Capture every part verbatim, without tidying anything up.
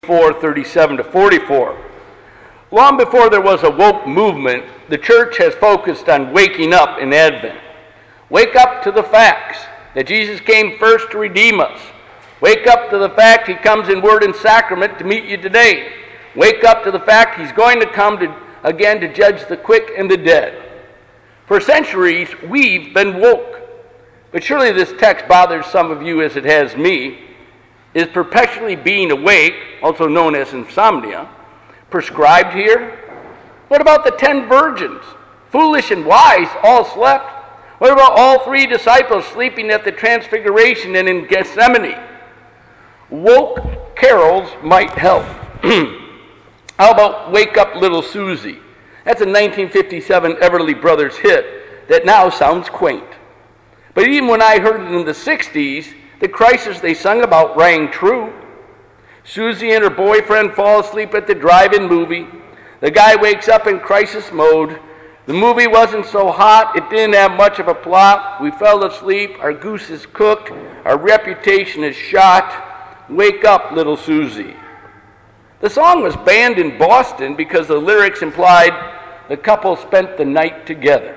four thirty-seven to forty-four. Long before there was a woke movement, the church has focused on waking up in Advent. Wake up to the facts that Jesus came first to redeem us. Wake up to the fact he comes in word and sacrament to meet you today. Wake up to the fact he's going to come to, again to judge the quick and the dead. For centuries, we've been woke. But surely this text bothers some of you as it has me. Is perpetually being awake, also known as insomnia, prescribed here? What about the ten virgins? Foolish and wise all slept. What about all three disciples sleeping at the Transfiguration and in Gethsemane? Woke carols might help. How about Wake Up Little Susie? That's a nineteen fifty-seven Everly Brothers hit that now sounds quaint. But even when I heard it in the sixties, the crisis they sung about rang true. Susie and her boyfriend fall asleep at the drive-in movie. The guy wakes up in crisis mode. The movie wasn't so hot, it didn't have much of a plot. We fell asleep, our goose is cooked, our reputation is shot. Wake up, little Susie. The song was banned in Boston because the lyrics implied the couple spent the night together.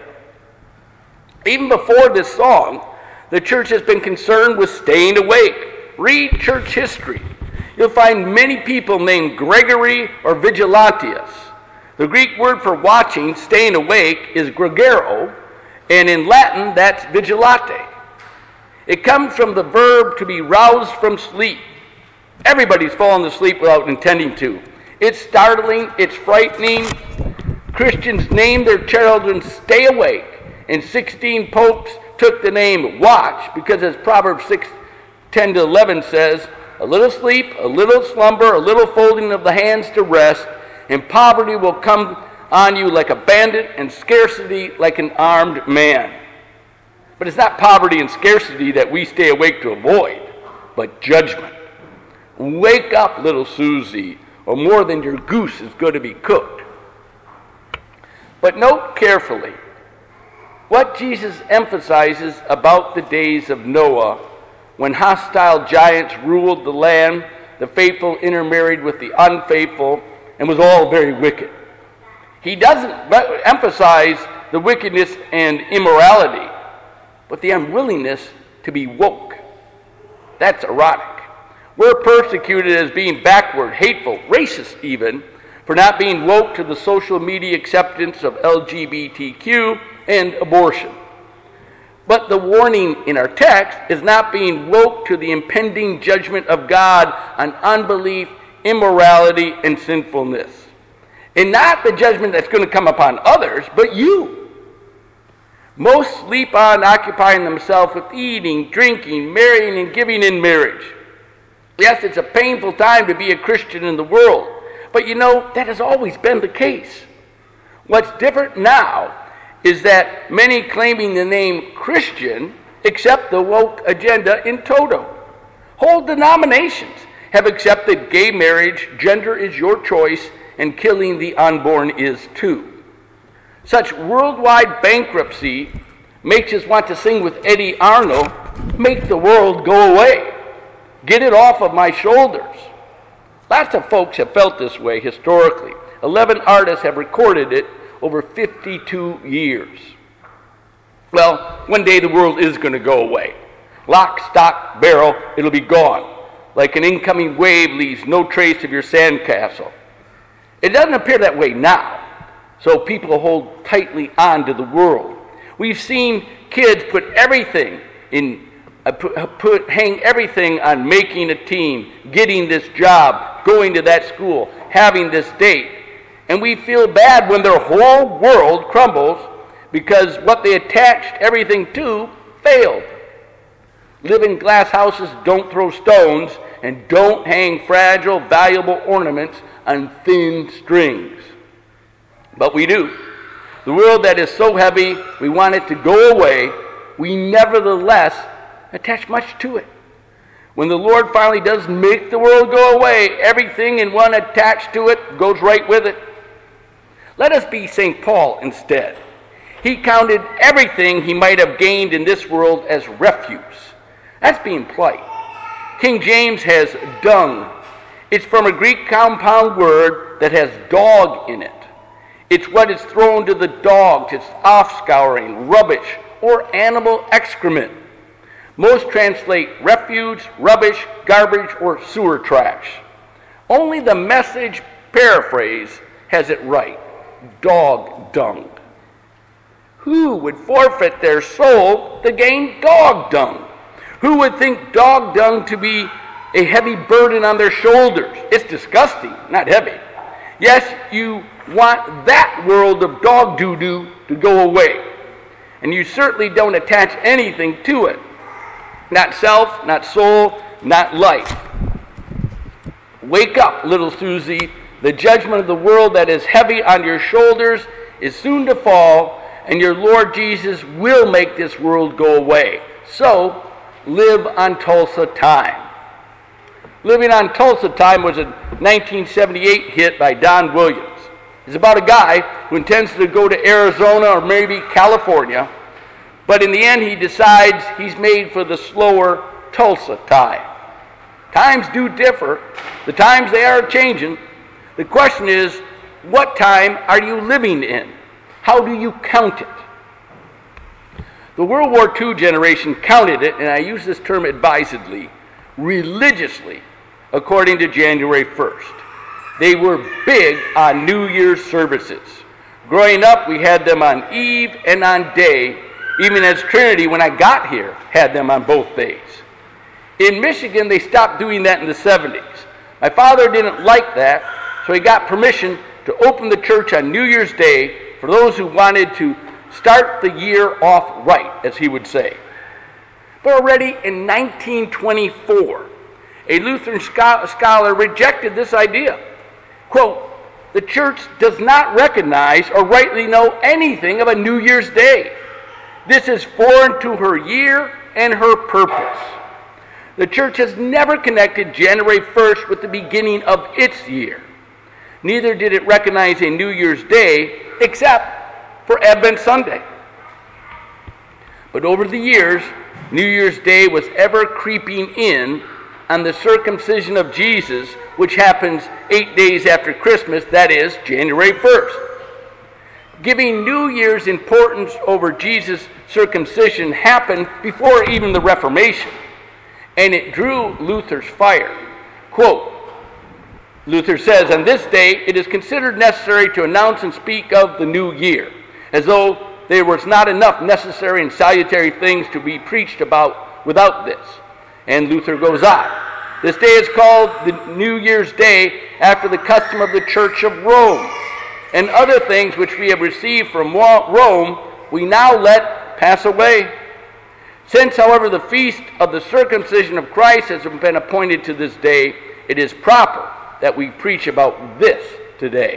Even before this song, the church has been concerned with staying awake. Read church history. You'll find many people named Gregory or Vigilantius. The Greek word for watching, staying awake, is gregero, and in Latin, that's vigilate. It comes from the verb to be roused from sleep. Everybody's fallen asleep without intending to. It's startling, it's frightening. Christians named their children Stay Awake, and sixteen popes took the name Watch because, as Proverbs six, ten to eleven says, a little sleep, a little slumber, a little folding of the hands to rest, and poverty will come on you like a bandit and scarcity like an armed man. But it's not poverty and scarcity that we stay awake to avoid, but judgment. Wake up, little Susie, or more than your goose is going to be cooked. But note carefully what Jesus emphasizes about the days of Noah, when hostile giants ruled the land, the faithful intermarried with the unfaithful, and was all very wicked. He doesn't emphasize the wickedness and immorality, but the unwillingness to be woke. That's erotic. We're persecuted as being backward, hateful, racist even, for not being woke to the social media acceptance of L G B T Q and abortion. But the warning in our text is not being woke to the impending judgment of God on unbelief, immorality, and sinfulness. And not the judgment that's going to come upon others, but you. Most sleep on occupying themselves with eating, drinking, marrying, and giving in marriage. Yes, it's a painful time to be a Christian in the world, but you know, that has always been the case. What's different now is that many claiming the name Christian accept the woke agenda in toto. Whole denominations have accepted gay marriage, gender is your choice, and killing the unborn is too. Such worldwide bankruptcy makes us want to sing with Eddie Arno, "Make the world go away. Get it off of my shoulders." Lots of folks have felt this way historically. Eleven artists have recorded it over fifty-two years. Well, one day the world is going to go away. Lock, stock, barrel, it'll be gone. Like an incoming wave leaves no trace of your sandcastle. It doesn't appear that way now, so people hold tightly on to the world. We've seen kids put everything in, uh, put, uh, put, hang everything on making a team, getting this job, going to that school, having this date. And we feel bad when their whole world crumbles because what they attached everything to failed. Live in glass houses, don't throw stones, and don't hang fragile, valuable ornaments on thin strings. But we do. The world that is so heavy, we want it to go away, we nevertheless attach much to it. When the Lord finally does make the world go away, everything and one attached to it goes right with it. Let us be Saint Paul instead. He counted everything he might have gained in this world as refuse. That's being polite. King James has dung. It's from a Greek compound word that has dog in it. It's what is thrown to the dogs. It's offscouring, rubbish, or animal excrement. Most translate refuge, rubbish, garbage, or sewer trash. Only the Message paraphrase has it right: dog dung. Who would forfeit their soul to gain dog dung? Who would think dog dung to be a heavy burden on their shoulders? It's disgusting, not heavy. Yes, you want that world of dog doo-doo to go away. And you certainly don't attach anything to it. Not self, not soul, not life. Wake up, little Susie. The judgment of the world that is heavy on your shoulders is soon to fall, and your Lord Jesus will make this world go away. So, live on Tulsa time. Living on Tulsa Time was a nineteen seventy-eight hit by Don Williams. It's about a guy who intends to go to Arizona or maybe California, but in the end he decides he's made for the slower Tulsa time. Times do differ. The times, they are changing. The question is, what time are you living in? How do you count it? The World War Two generation counted it, and I use this term advisedly, religiously, according to January first. They were big on New Year's services. Growing up, we had them on eve and on day, even as Trinity, when I got here, had them on both days. In Michigan, they stopped doing that in the seventies. My father didn't like that, so he got permission to open the church on New Year's Day for those who wanted to start the year off right, as he would say. But already in nineteen twenty-four, a Lutheran scholar rejected this idea. Quote, "The church does not recognize or rightly know anything of a New Year's Day. This is foreign to her year and her purpose. The church has never connected January first with the beginning of its year. Neither did it recognize a New Year's Day except for Advent Sunday. But over the years, New Year's Day was ever creeping in on the circumcision of Jesus, which happens eight days after Christmas, that is, January first. Giving New Year's importance over Jesus' circumcision happened before even the Reformation, and it drew Luther's fire. Quote, Luther says, "On this day it is considered necessary to announce and speak of the new year, as though there was not enough necessary and salutary things to be preached about without this." And Luther goes on. "This day is called the New Year's Day after the custom of the Church of Rome, and other things which we have received from Rome we now let pass away. Since, however, the feast of the circumcision of Christ has been appointed to this day, it is proper that we preach about this today."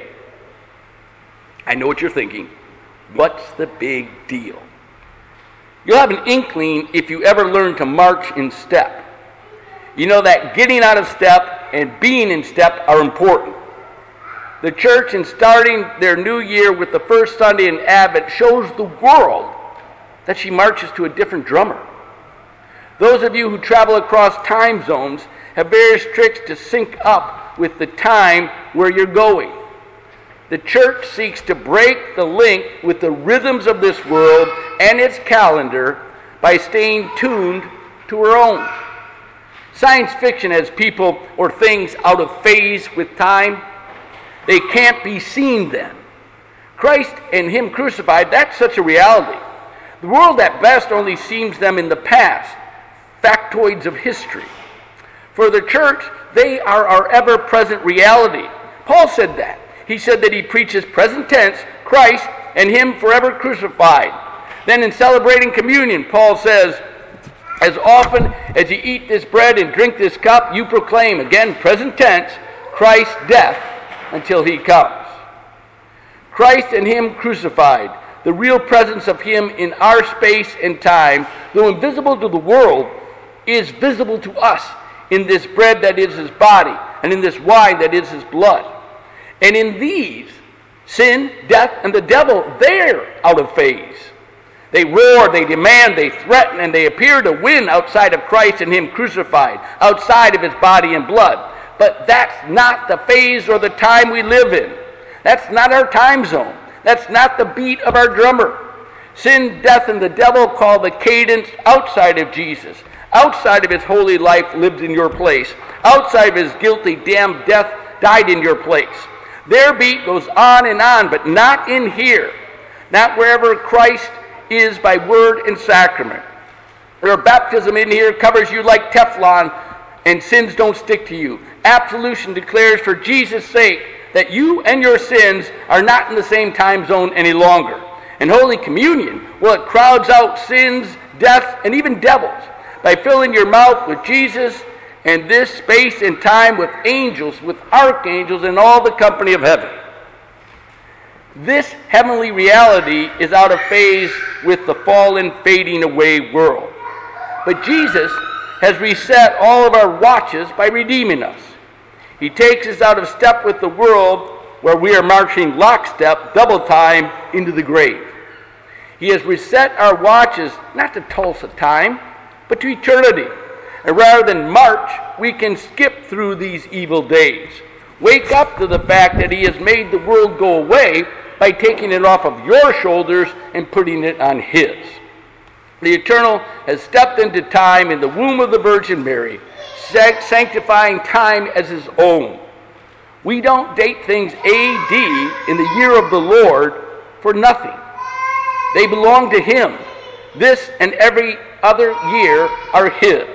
I know what you're thinking. What's the big deal? You'll have an inkling if you ever learn to march in step. You know that getting out of step and being in step are important. The church, in starting their new year with the first Sunday in Advent, shows the world that she marches to a different drummer. Those of you who travel across time zones have various tricks to sync up with the time where you're going. The church seeks to break the link with the rhythms of this world and its calendar by staying tuned to her own. Science fiction has people or things out of phase with time. They can't be seen then. Christ and Him crucified, that's such a reality. The world at best only sees them in the past, factoids of history. For the church, they are our ever-present reality. Paul said that. He said that he preaches present tense, Christ and Him forever crucified. Then in celebrating communion, Paul says, "As often as you eat this bread and drink this cup, you proclaim," again present tense, "Christ's death until He comes." Christ and Him crucified, the real presence of Him in our space and time, though invisible to the world, is visible to us in this bread that is His body and in this wine that is His blood. And in these, sin, death, and the devil, they're out of phase. They roar, they demand, they threaten, and they appear to win outside of Christ and Him crucified, outside of His body and blood. But that's not the phase or the time we live in. That's not our time zone. That's not the beat of our drummer. Sin, death, and the devil call the cadence outside of Jesus, outside of his holy life lived in your place, outside of his guilty, damned death died in your place. Their beat goes on and on, but not in here, not wherever Christ is by word and sacrament. Your baptism in here covers you like Teflon, and sins don't stick to you. Absolution declares for Jesus' sake that you and your sins are not in the same time zone any longer. And Holy Communion, well, it crowds out sins, death, and even devils by filling your mouth with Jesus and this space and time with angels, with archangels, and all the company of heaven. This heavenly reality is out of phase with the fallen, fading away world. But Jesus has reset all of our watches by redeeming us. He takes us out of step with the world where we are marching lockstep, double time, into the grave. He has reset our watches not to Tulsa time, but to eternity. And rather than march, we can skip through these evil days. Wake up to the fact that he has made the world go away by taking it off of your shoulders and putting it on his. The Eternal has stepped into time in the womb of the Virgin Mary, sanctifying time as his own. We don't date things A D in the year of the Lord for nothing. They belong to him. This and every other year are his.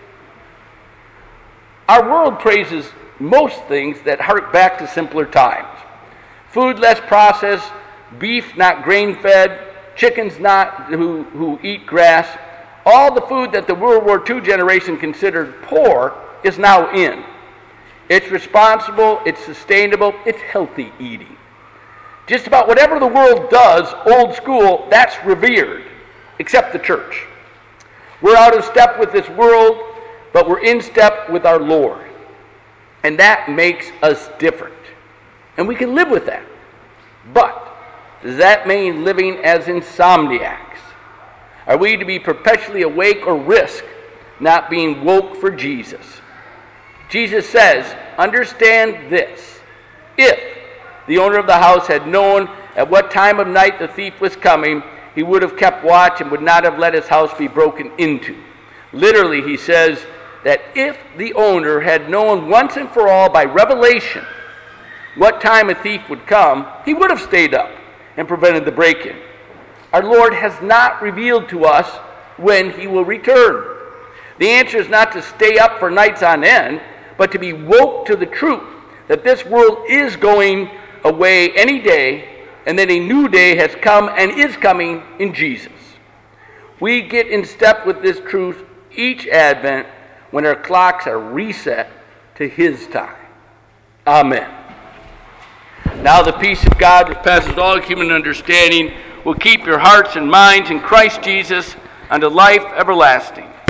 Our world praises most things that hark back to simpler times. Food less processed, beef not grain-fed, chickens not who, who eat grass. All the food that the World War Two generation considered poor is now in. It's responsible, it's sustainable, it's healthy eating. Just about whatever the world does, old school, that's revered, except the church. We're out of step with this world, but we're in step with our Lord. And that makes us different. And we can live with that. But does that mean living as insomniacs? Are we to be perpetually awake or risk not being woke for Jesus? Jesus says, understand this. If the owner of the house had known at what time of night the thief was coming, he would have kept watch and would not have let his house be broken into. Literally, he says that if the owner had known once and for all by revelation what time a thief would come, he would have stayed up and prevented the break-in. Our Lord has not revealed to us when he will return. The answer is not to stay up for nights on end, but to be woke to the truth that this world is going away any day, and that a new day has come and is coming in Jesus. We get in step with this truth each Advent when our clocks are reset to his time. Amen. Now the peace of God, which passes all human understanding, will keep your hearts and minds in Christ Jesus unto life everlasting.